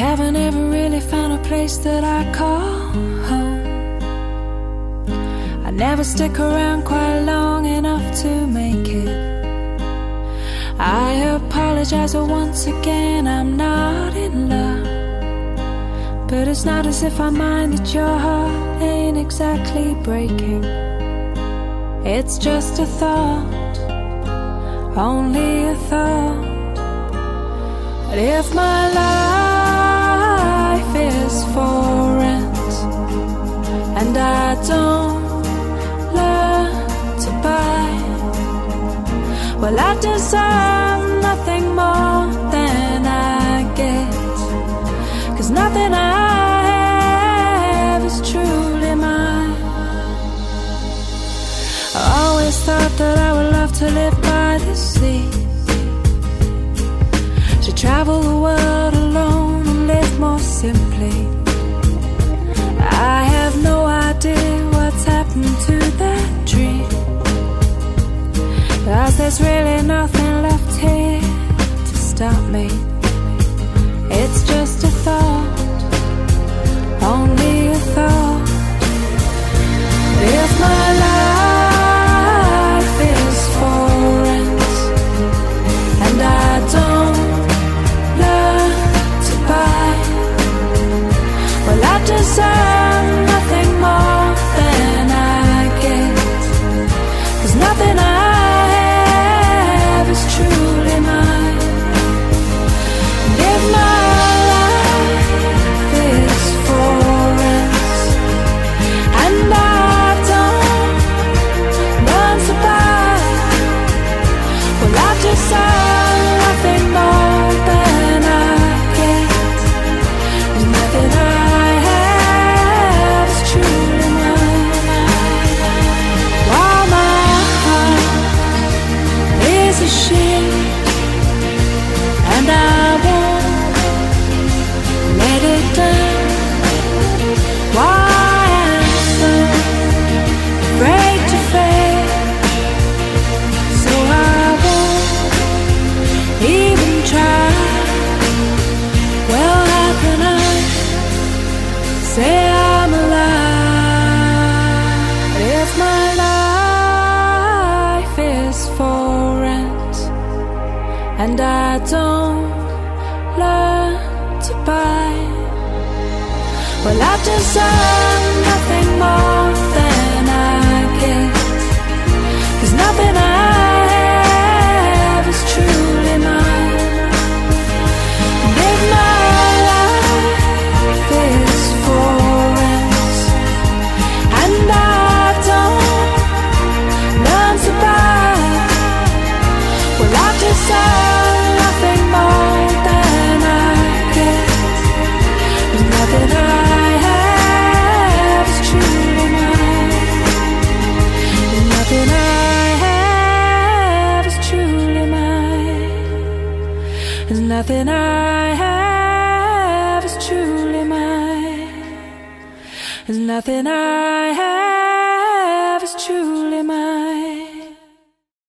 haven't ever really found a place that I call home. I never stick around quite long enough to make it. I apologize once again, I'm not in love. But it's not as if I mind that your heart ain't exactly breaking. It's just a thought, only a thought. But if my life is for rent and I don't learn to buy, well, I deserve nothing more than I get. 'Cause nothing I have is truly mine. I always thought that I would love to live by the sea, to travel the world alone and live more simply. I have no idea what's happened to that dream, 'cause there's really nothing left here to stop me. It's just a thought, only a thought. If my life is for rent and I don't learn to buy, well, I deserve nothing more than I get. 'Cause nothing I have is truly mine. And if my life is for rent and I don't learn to buy, well, I deserve nothing more than I get. There's nothing I have is truly mine. While my heart is a ship and I won't let it down, why am I so afraid to fail? So I won't even try. Well, how can I say I'm alive if my life is for rent and I don't learn to buy? Well, I deserve nothing more than I get. 'Cause nothing I have is truly mine. And if my life is for rent and I don't learn to buy, well, I deserve nothing more than I get. There's nothing I have is truly mine. There's nothing I have is truly mine. There's nothing I have is truly mine. There's nothing I have is truly mine.